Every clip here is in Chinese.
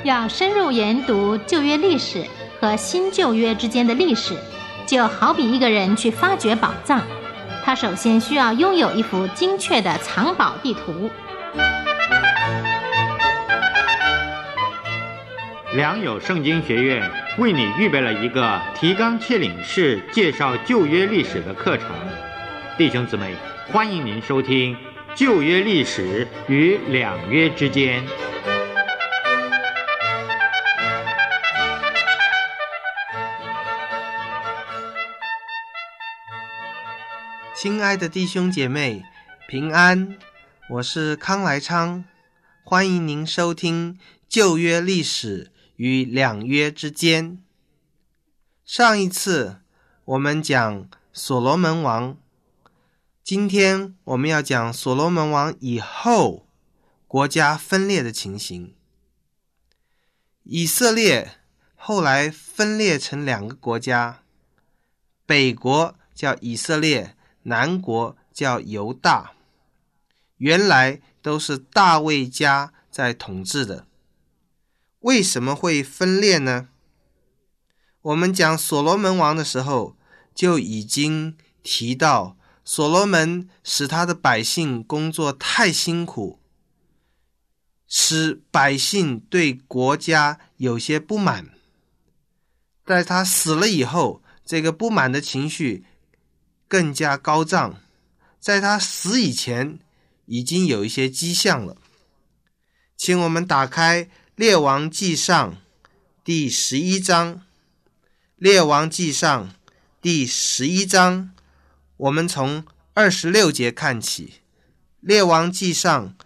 要深入研读旧约历史和新旧约之间的历史，就好比一个人去发掘宝藏，他首先需要拥有一幅精确的藏宝地图。 良友圣经学院为你预备了一个提纲挈领式介绍旧约历史的课程，弟兄姊妹，欢迎您收听旧约历史与两约之间。 亲爱的弟兄姐妹，平安，我是康来昌，欢迎您收听旧约历史与两约之间。上一次我们讲所罗门王，今天我们要讲所罗门王以后国家分裂的情形。以色列后来分裂成两个国家，北国叫以色列，南国叫犹大，原来都是大卫家在统治的。为什么会分裂呢？我们讲所罗门王的时候就已经提到，所罗门使他的百姓工作太辛苦，使百姓对国家有些不满。在他死了以后，这个不满的情绪更加高涨，在他死以前已经有一些迹象了。请我们打开列王纪上第11章，列王纪上第11章，我们从26节看起。列王纪上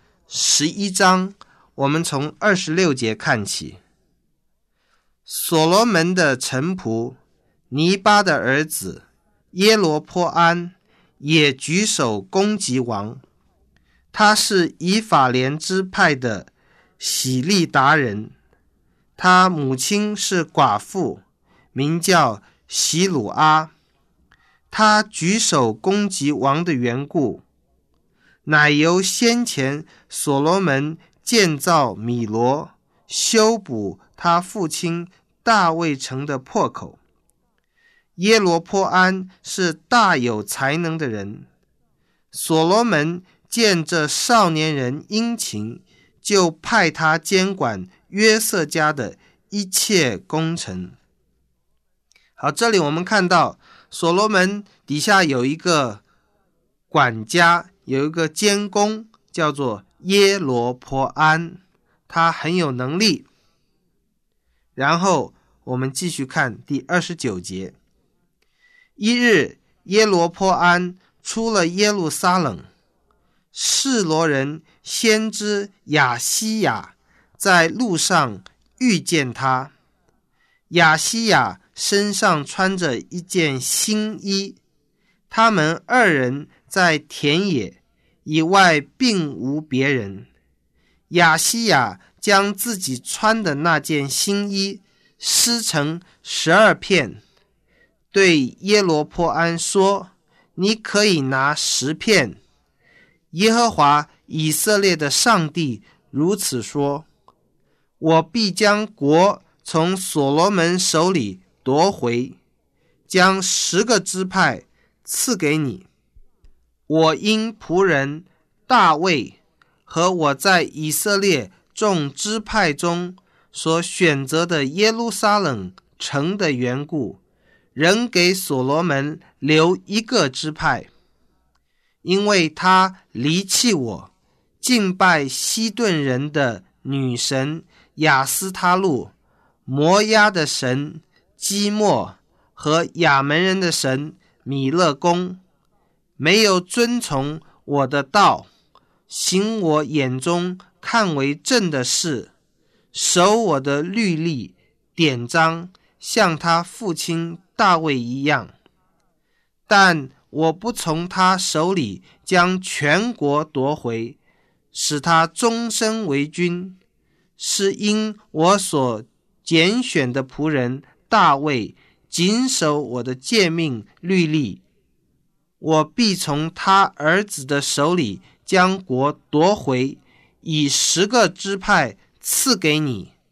11章，我们从26节看起。所罗门的臣仆尼巴的儿子耶罗波安也举手攻击王，他是以法莲支派的喜利达人，他母亲是寡妇，名叫洗鲁阿。他举手攻击王的缘故，乃由先前所罗门建造米罗，修补他父亲大卫城的破口。耶罗波安是大有才能的人，所罗门见这少年人殷勤，就派他监管约瑟家的一切工程。好，这里我们看到所罗门底下有一个管家，有一个监工，叫做耶罗波安，他很有能力。然后我们继续看第29节。一日，耶罗波安出了耶路撒冷，示罗人先知亚西亚在路上遇见他。亚西亚身上穿着一件新衣，他们二人在田野，以外并无别人。亚西亚将自己穿的那件新衣撕成12片，对耶罗波安说，你可以拿10片。耶和华以色列的上帝如此说，我必将国从所罗门手里夺回，将10个支派赐给你。我因仆人大卫和我在以色列众支派中所选择的耶路撒冷城的缘故，仍给所罗门留1个支派，因为他离弃我，敬拜西顿人的女神亚斯他路，摩押的神基莫和亚门人的神米勒公，没有遵从我的道，行我眼中看为正的事，守我的律例典章，像他父亲大卫一样。但我不从他手里将全国夺回，使他终身为君，是因我所拣选的仆人大卫谨守我的诫命律例。我必从他儿子的手里将国夺回，以10个支派赐给你，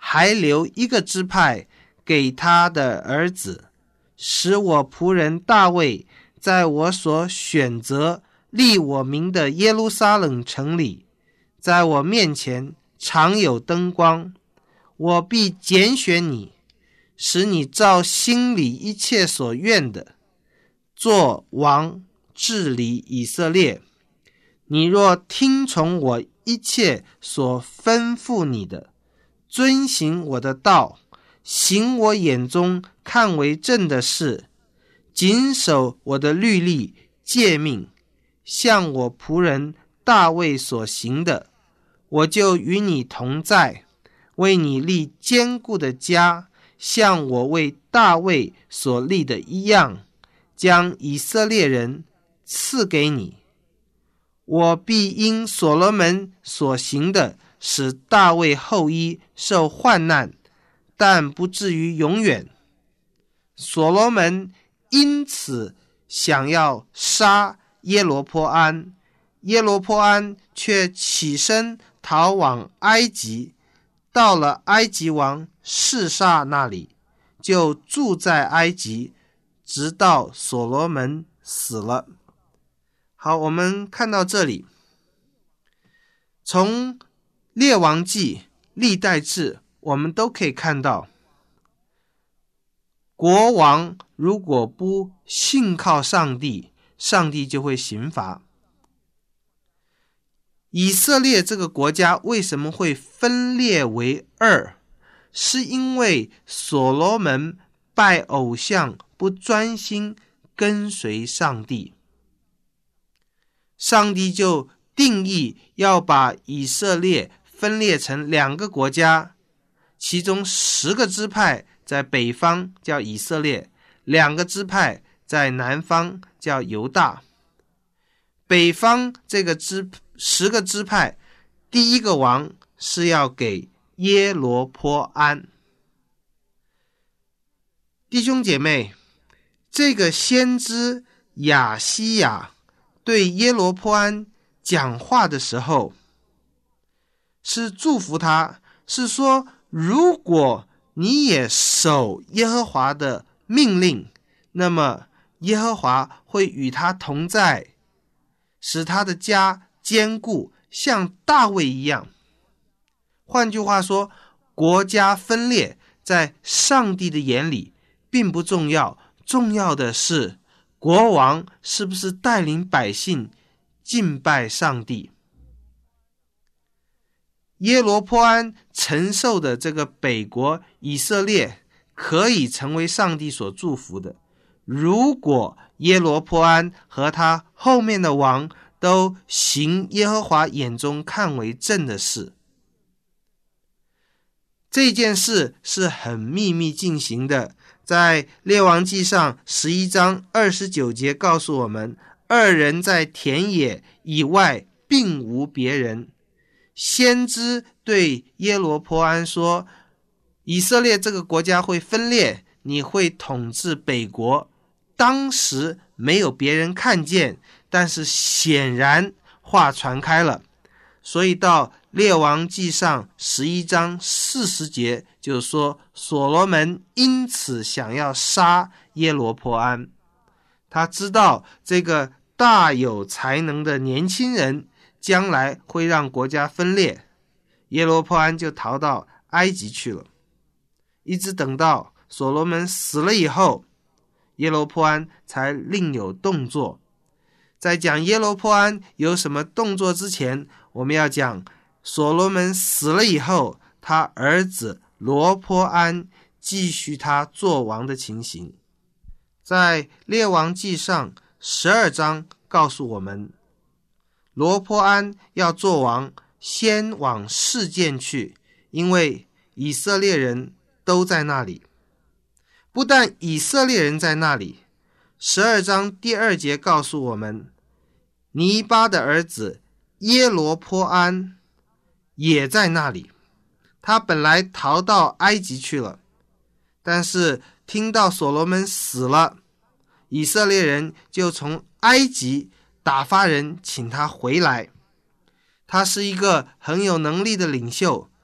还留一个支派给他的儿子，使我仆人大卫在我所选择立我名的耶路撒冷城里，在我面前常有灯光。我必拣选你，使你照心里一切所愿的，做王治理以色列。你若听从我一切所吩咐你的，遵行我的道，行我眼中看为正的事，谨守我的律例诫命，像我仆人大卫所行的，我就与你同在，为你立坚固的家，像我为大卫所立的一样，将以色列人赐给你。我必因所罗门所行的，使大卫后裔受患难，但不至于永远。所罗门因此想要杀耶罗波安，耶罗波安却起身逃往埃及，到了埃及王示撒那里，就住在埃及，直到所罗门死了。好，我们看到这里，从列王纪、历代志，我们都可以看到，国王如果不信靠上帝，上帝就会刑罚。以色列这个国家为什么会分裂为二？是因为所罗门拜偶像，不专心跟随上帝。上帝就定义要把以色列分裂成2个国家，其中10个支派在北方叫以色列，2个支派在南方叫犹大。北方这个10个支派，第一个王是要给耶罗波安。弟兄姐妹，这个先知亚西亚对耶罗波安讲话的时候，是祝福他，是说如果你也守耶和华的命令，那么耶和华会与他同在，使他的家坚固，像大卫一样。换句话说，国家分裂在上帝的眼里并不重要，重要的是国王是不是带领百姓敬拜上帝。耶罗波安承受的这个北国以色列可以成为上帝所祝福的，如果耶罗波安和他后面的王都行耶和华眼中看为正的事。这件事是很秘密进行的，在列王纪上11章29节告诉我们，2人在田野以外并无别人。先知对耶罗波安说，以色列这个国家会分裂，你会统治北国。当时没有别人看见，但是显然话传开了，所以到列王纪上11章40节就说，所罗门因此想要杀耶罗波安。他知道这个大有才能的年轻人将来会让国家分裂，耶罗波安就逃到埃及去了。一直等到所罗门死了以后，耶罗波安才另有动作。在讲耶罗波安有什么动作之前，我们要讲所罗门死了以后，他儿子罗波安继续他做王的情形。在列王纪上12章告诉我们，罗波安要做王，先往示剑去，因为以色列人都在那里。不但以色列人在那里，12章第2节告诉我们，尼巴的儿子耶罗波安也在那里。他本来逃到埃及去了，但是听到所罗门死了，以色列人就从埃及打发人请他回来。他是一个很有能力的领袖，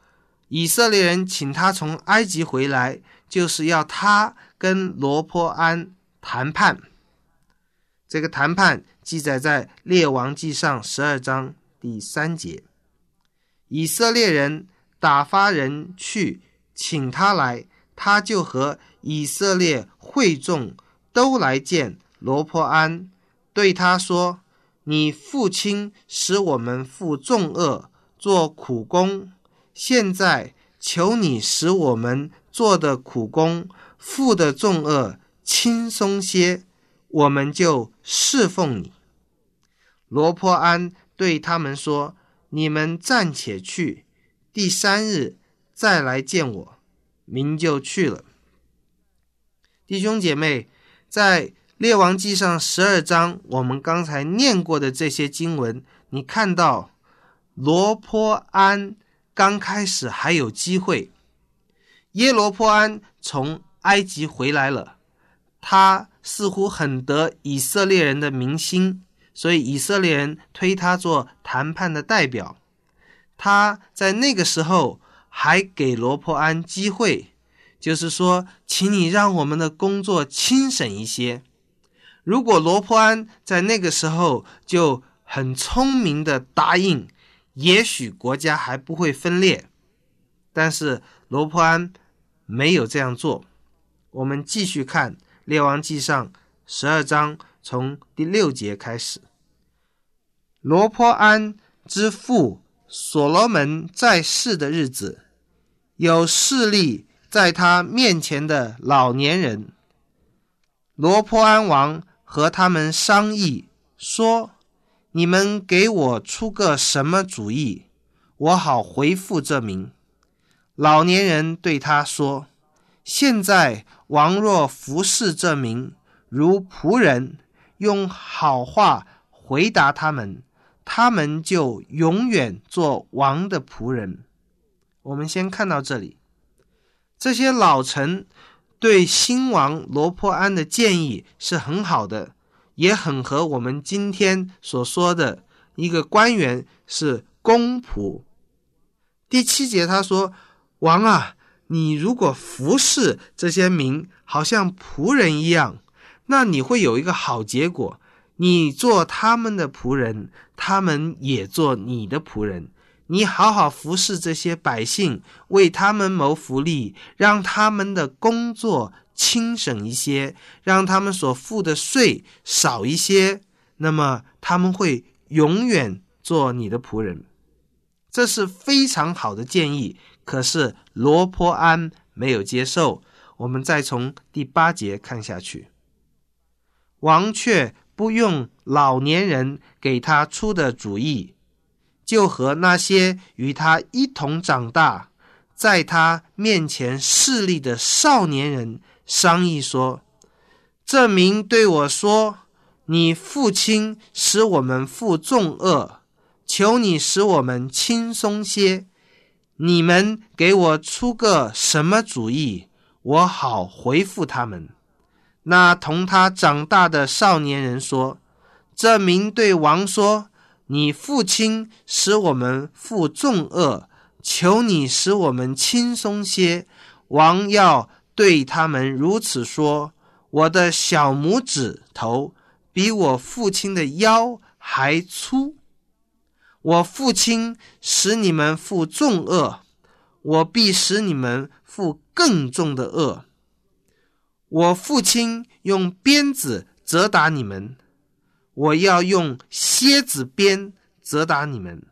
以色列人请他从埃及回来，就是要他跟罗波安谈判。这个谈判记载在列王记上12章第3节。以色列人打发人去请他来，他就和以色列会众都来见罗波安，对他说：你父亲使我们负重恶，做苦工，现在求你使我们做的苦工，负的重恶轻松些，我们就侍奉你。罗波安对他们说：你们暂且去，第3日再来见我。民就去了。弟兄姐妹，在列王记上12章我们刚才念过的这些经文，你看到罗波安刚开始还有机会。耶罗波安从埃及回来了，他似乎很得以色列人的民心，所以以色列人推他做谈判的代表。他在那个时候还给罗波安机会，就是说，请你让我们的工作轻省一些。如果罗波安在那个时候就很聪明的答应，也许国家还不会分裂。但是罗波安没有这样做。我们继续看列王记上12章从第6节开始。罗波安之父所罗门在世的日子，有势力在他面前的老年人，罗波安王和他们商议说：你们给我出个什么主意，我好回复这民。老年人对他说：现在王若服侍这民，如仆人，用好话回答他们，他们就永远做王的仆人。我们先看到这里，这些老臣对新王罗波安的建议是很好的，也很合我们今天所说的一个官员是公仆。第7节他说：王啊，你如果服侍这些民好像仆人一样，那你会有一个好结果，你做他们的仆人，他们也做你的仆人。你好好服侍这些百姓，为他们谋福利，让他们的工作轻省一些，让他们所付的税少一些，那么他们会永远做你的仆人。这是非常好的建议，可是罗波安没有接受。我们再从第8节看下去。王却不用老年人给他出的主意，就和那些与他一同长大，在他面前势力的少年人商议说：这民对我说，你父亲使我们负重恶，求你使我们轻松些，你们给我出个什么主意，我好回复他们。那同他长大的少年人说：这民对王说，你父亲使我们负重恶，求你使我们轻松些。王要对他们如此说：我的小拇指头比我父亲的腰还粗。我父亲使你们负重恶，我必使你们负更重的恶。我父亲用鞭子责打你们，我要用蝎子鞭责打你们。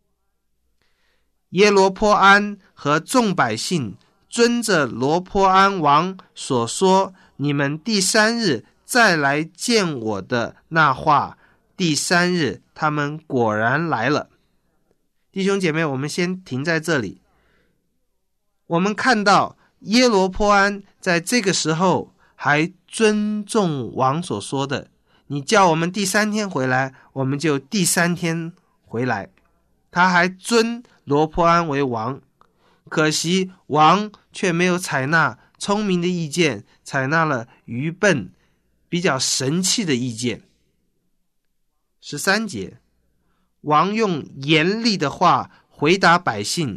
耶罗波安和众百姓遵着罗波安王所说，你们第3日再来见我的那话，第3日他们果然来了。弟兄姐妹，我们先停在这里。我们看到耶罗波安在这个时候还尊重王所说的，你叫我们第3天回来，我们就第3天回来。他还尊罗波安为王，可惜王却没有采纳聪明的意见，采纳了愚笨比较神气的意见。13节，王用严厉的话回答百姓，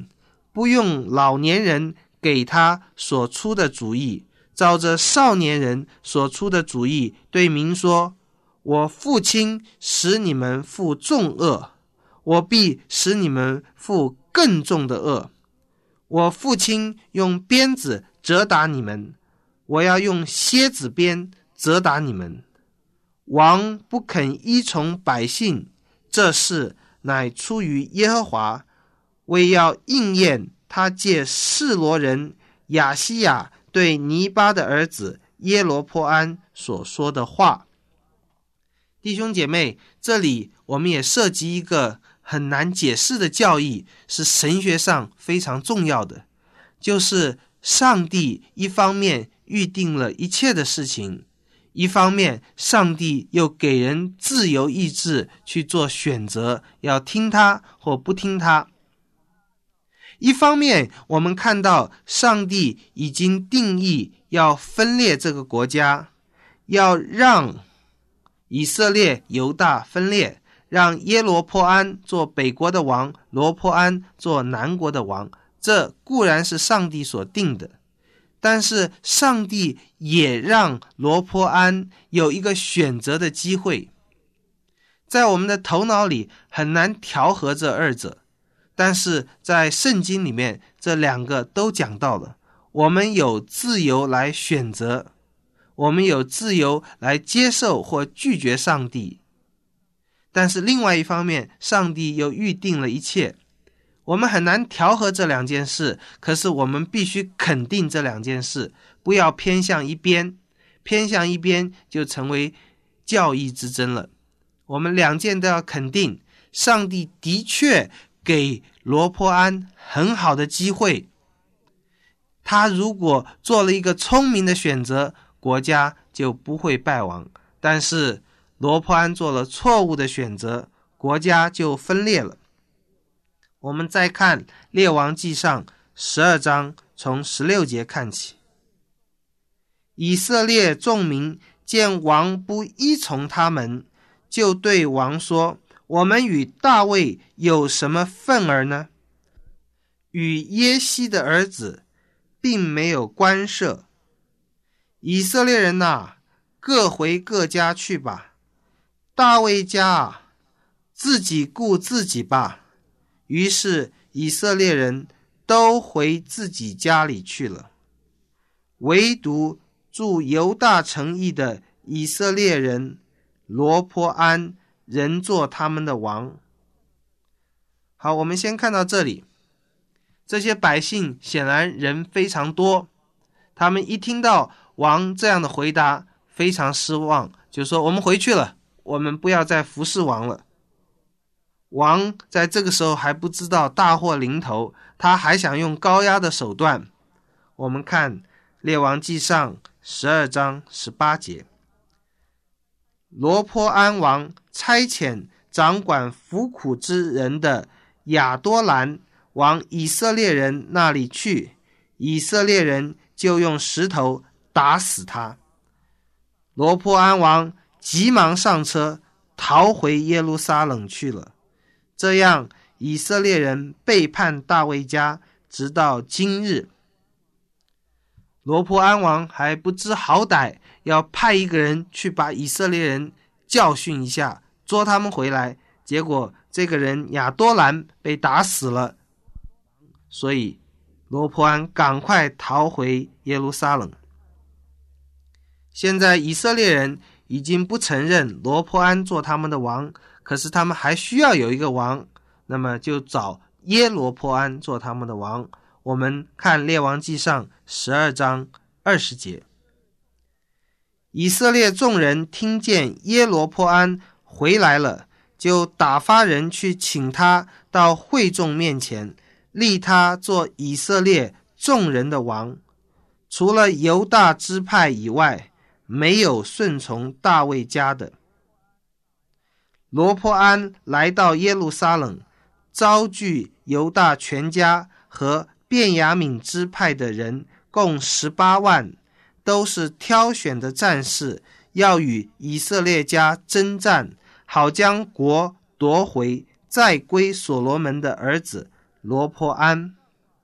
不用老年人给他所出的主意，照着少年人所出的主意，对民说：我父亲使你们负重恶，我必使你们负更重的恶。我父亲用鞭子责打你们，我要用蝎子鞭责打你们。王不肯依从百姓，这事乃出于耶和华，为要应验他借示罗人亚西亚对尼巴的儿子耶罗波安所说的话。弟兄姐妹，这里我们也涉及一个很难解释的教义，是神学上非常重要的，就是上帝一方面预定了一切的事情，一方面上帝又给人自由意志去做选择，要听他或不听他。一方面我们看到上帝已经定义要分裂这个国家，要让以色列犹大分裂，让耶罗波安做北国的王，罗波安做南国的王，这固然是上帝所定的，但是上帝也让罗波安有一个选择的机会。在我们的头脑里很难调和这二者，但是在圣经里面这两个都讲到了，我们有自由来选择，我们有自由来接受或拒绝上帝。但是另外一方面，上帝又预定了一切，我们很难调和这两件事，可是我们必须肯定这两件事，不要偏向一边，偏向一边就成为教义之争了。我们两件都要肯定，上帝的确给罗波安很好的机会，他如果做了一个聪明的选择，国家就不会败亡，但是罗波安做了错误的选择，国家就分裂了。我们再看列王纪上12章从16节看起。以色列众民见王不依从他们，就对王说：我们与大卫有什么分儿呢？与耶西的儿子并没有关涉。以色列人啊，各回各家去吧。大卫家啊，自己顾自己吧。于是以色列人都回自己家里去了，唯独住犹大城邑的以色列人罗波安仍做他们的王。好，我们先看到这里。这些百姓显然人非常多，他们一听到王这样的回答非常失望，就说我们回去了，我们不要再服侍王了。王在这个时候还不知道大祸临头，他还想用高压的手段。我们看列王纪上12章18节。罗波安王差遣掌管服苦之人的亚多兰往以色列人那里去，以色列人就用石头打死他。罗波安王急忙上车，逃回耶路撒冷去了。这样以色列人背叛大卫家，直到今日。罗波安王还不知好歹，要派一个人去把以色列人教训一下，捉他们回来，结果这个人亚多兰被打死了，所以罗波安赶快逃回耶路撒冷。现在以色列人已经不承认罗波安做他们的王，可是他们还需要有一个王，那么就找耶罗波安做他们的王。我们看列王纪上12章20节。以色列众人听见耶罗波安回来了，就打发人去请他到会众面前，立他做以色列众人的王。除了犹大支派以外，没有顺从大卫家的。罗波安来到耶路撒冷，招聚犹大全家和便雅悯支派的人，共18万，都是挑选的战士，要与以色列家征战，好将国夺回，再归所罗门的儿子罗波安。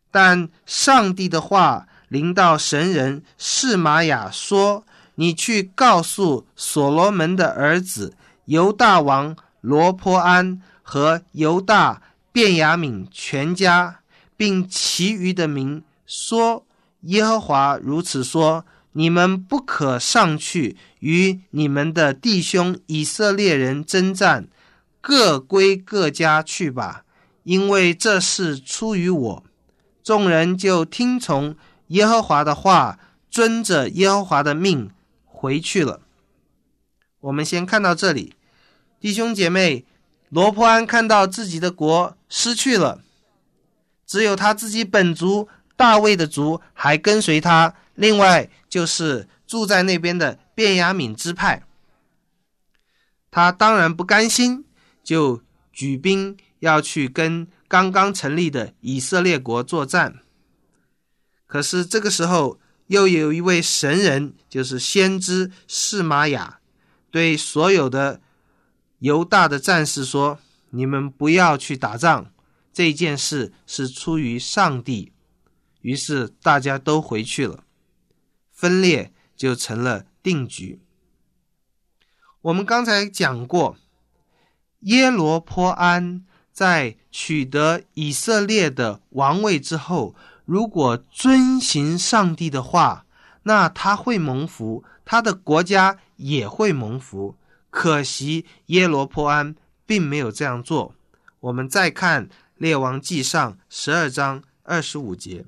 但上帝的话临到神人示玛雅说，你去告诉所罗门的儿子犹大王罗波安和犹大便雅悯全家，并其余的民说，耶和华如此说，你们不可上去与你们的弟兄以色列人征战，各归各家去吧，因为这事出于我。众人就听从耶和华的话，遵着耶和华的命回去了。我们先看到这里，弟兄姐妹，罗波安看到自己的国失去了，只有他自己本族大卫的族还跟随他，另外就是住在那边的便雅悯支派。他当然不甘心，就举兵要去跟刚刚成立的以色列国作战。可是这个时候又有一位神人，就是先知示玛雅，对所有的犹大的战士说，你们不要去打仗，这件事是出于上帝。于是大家都回去了，分裂就成了定局。我们刚才讲过，耶罗波安在取得以色列的王位之后，如果遵行上帝的话，那他会蒙福，他的国家也会蒙福。可惜耶罗波安并没有这样做。我们再看列王纪上12章25节，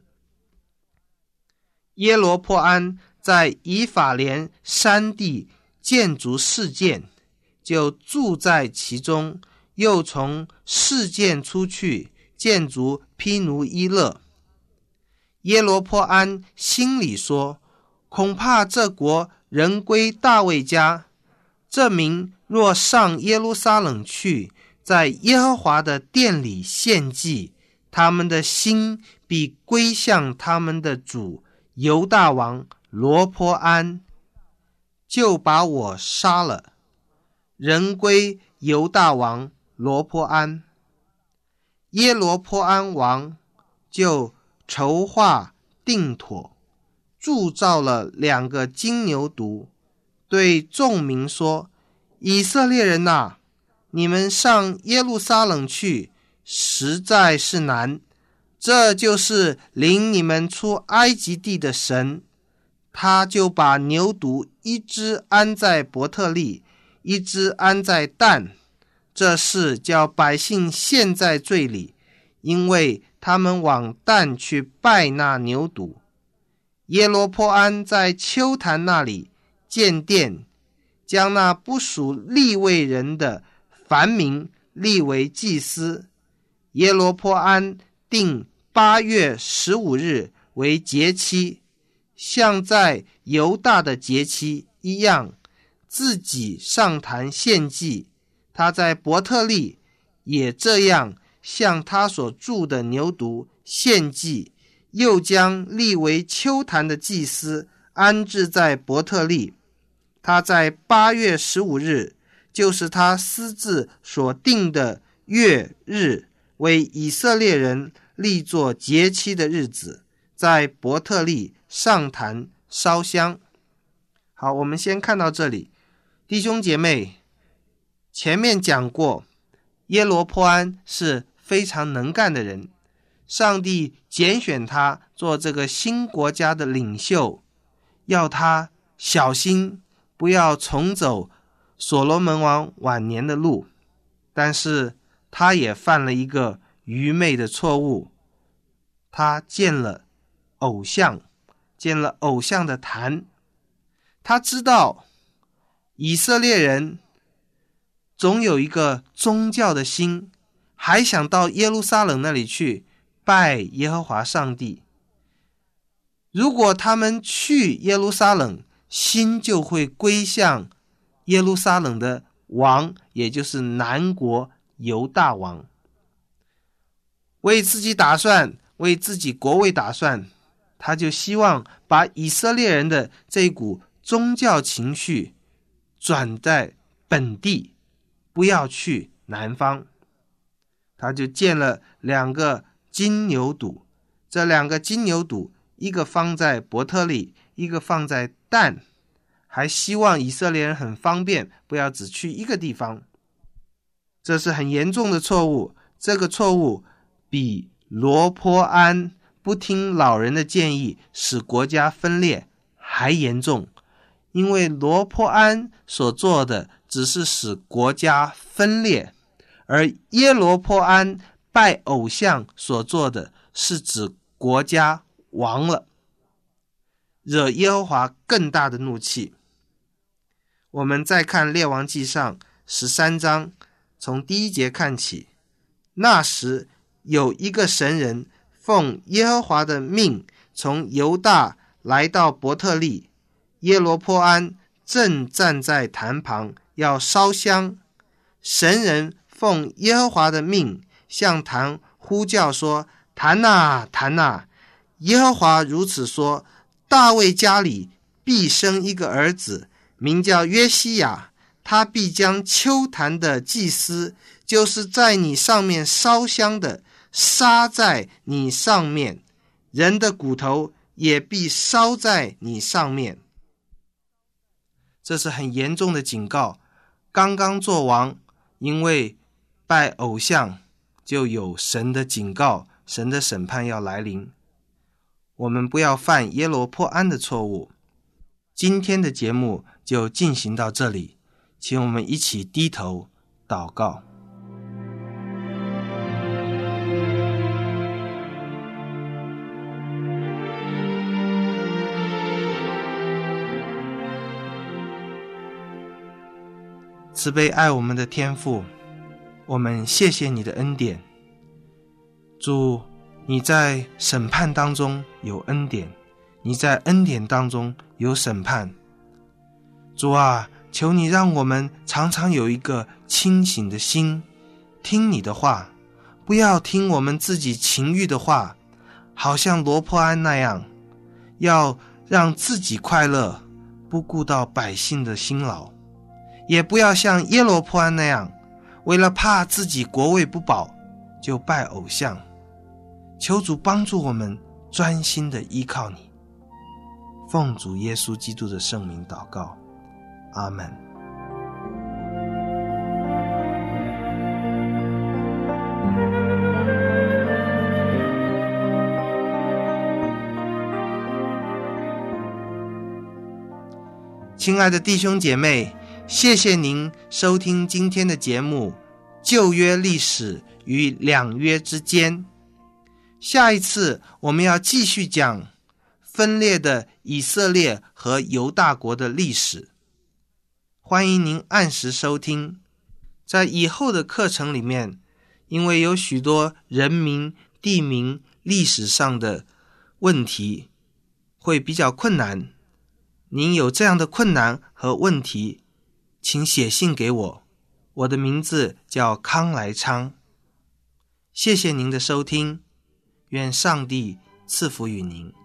耶罗波安在以法莲山地建筑示剑，就住在其中，又从示剑出去建筑毗努伊勒。耶罗波安心里说，恐怕这国仍归大卫家，这民若上耶路撒冷去，在耶和华的殿里献祭，他们的心必归向他们的主犹大王罗波安，就把我杀了，人归犹大王罗波安。耶罗波安王就筹划定妥，铸造了2个金牛犊，对众民说，以色列人啊，你们上耶路撒冷去，实在是难，这就是领你们出埃及地的神。他就把牛犊一只安在伯特利，一只安在但，这事叫百姓陷在罪里，因为他们往但去拜那牛犊。耶罗波安在丘坛那里建殿，将那不属利未人的凡民立为祭司。耶罗波安定8月15日为节期，像在犹大的节期一样，自己上坛献祭。他在伯特利也这样向他所铸的牛犊献祭，又将立为丘坛的祭司安置在伯特利。他在8月15日，就是他私自所定的月日，为以色列人立作节期的日子，在伯特利上坛烧香。好，我们先看到这里。弟兄姐妹，前面讲过，耶罗波安是非常能干的人，上帝拣选他做这个新国家的领袖，要他小心，不要重走所罗门王晚年的路。但是他也犯了一个愚昧的错误，他建了偶像的坛。他知道以色列人总有一个宗教的心，还想到耶路撒冷那里去拜耶和华上帝。如果他们去耶路撒冷，心就会归向耶路撒冷的王，也就是南国犹大王。为自己打算，为自己国位打算，他就希望把以色列人的这一股宗教情绪转在本地，不要去南方。他就建了2个金牛犊， 这2个金牛犊，一个放在伯特利，一个放在但，还希望以色列人很方便，不要只去一个地方。这是很严重的错误，这个错误比罗波安不听老人的建议使国家分裂还严重，因为罗波安所做的只是使国家分裂，而耶罗波安拜偶像所做的是指国家亡了，惹耶和华更大的怒气。我们再看列王记上13章，从第1节看起。那时有一个神人奉耶和华的命从犹大来到伯特利，耶罗波安正站在坛旁要烧香。神人奉耶和华的命向坛呼叫说：坛啊，坛啊！耶和华如此说：大卫家里必生一个儿子，名叫约西亚，他必将丘坛的祭司，就是在你上面烧香的，杀在你上面，人的骨头也必烧在你上面。这是很严重的警告。刚刚做王，因为拜偶像，就有神的警告，神的审判要来临。我们不要犯耶罗波安的错误。今天的节目就进行到这里，请我们一起低头祷告。慈悲爱我们的天父，我们谢谢你的恩典。主，你在审判当中有恩典，你在恩典当中有审判。主啊，求你让我们常常有一个清醒的心，听你的话，不要听我们自己情欲的话，好像罗波安那样，要让自己快乐，不顾到百姓的辛劳。也不要像耶罗波安那样，为了怕自己国位不保，就拜偶像。求主帮助我们专心的依靠你。奉主耶稣基督的圣名祷告，阿们。亲爱的弟兄姐妹，谢谢您收听今天的节目《旧约历史与两约之间》。下一次我们要继续讲分裂的以色列和犹大国的历史。欢迎您按时收听。在以后的课程里面，因为有许多人名、地名、历史上的问题会比较困难，您有这样的困难和问题，请写信给我，我的名字叫康来昌。谢谢您的收听，愿上帝赐福于您。